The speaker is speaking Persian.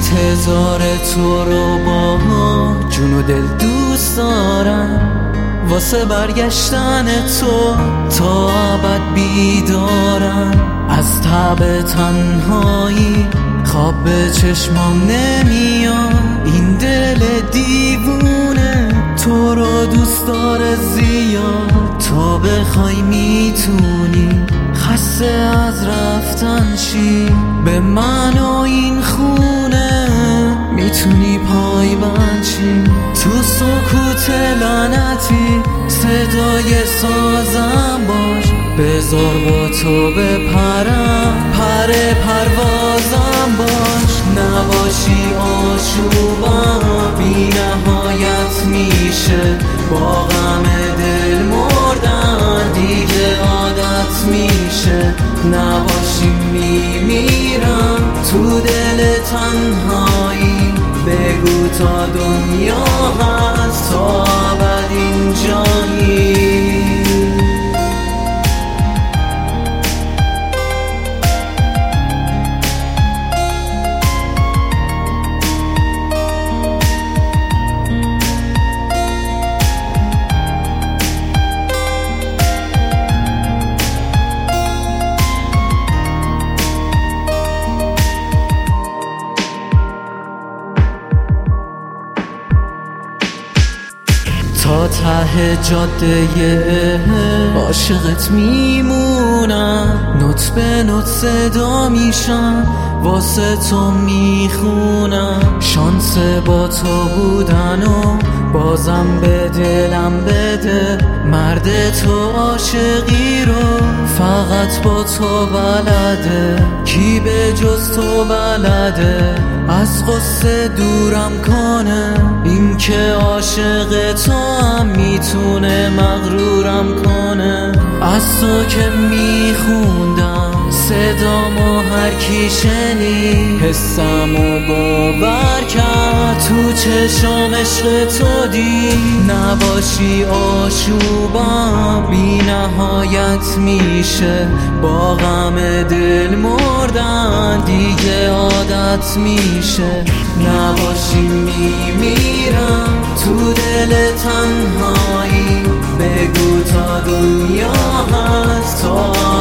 انتظار تو رو با جون و دل دوست دارم، واسه برگشتن تو تا ابد بیدارم. از تب تنهایی خواب به چشمام نمیاد، این دل دیوونه تو رو دوست داره زیاد. تو بخوای میتونی خسته از رفتن شی، به من و این خونه میتونی پایبند شی. تو سکوت لعنتی صدای سازم باش، بذار با تو بپرم، پر پروازم باش. نباشی آشوبم بی نهایت میشه، با غم دل مردن دیگه عادت میشه. نباشی میمیرم تو دل تنهایی، بگو تا دنیا هست تا ابد اینجایی. تا ته جاده عاشقت میمونم، نوت به نوت صدا میشم، واسه تو میخونم. شانس با تو بودن و بازم به دلم بده، مرد تو عاشقی رو فقط با تو بلده، کی به جز تو بلده از غصه دورم کنه. این که عاشق تو هم میتونه مغرورم کنه. از تو که میخوندم صدامو هر کی شنید، حسمو باور کرد تو چشام عشق تو دید. نباشی آشوبم بی نهایت میشه، با غم دل مردن دیگه عادت میشه. نباشی میمیرم تو دل تنهایی، بگو تا دنیا هست تا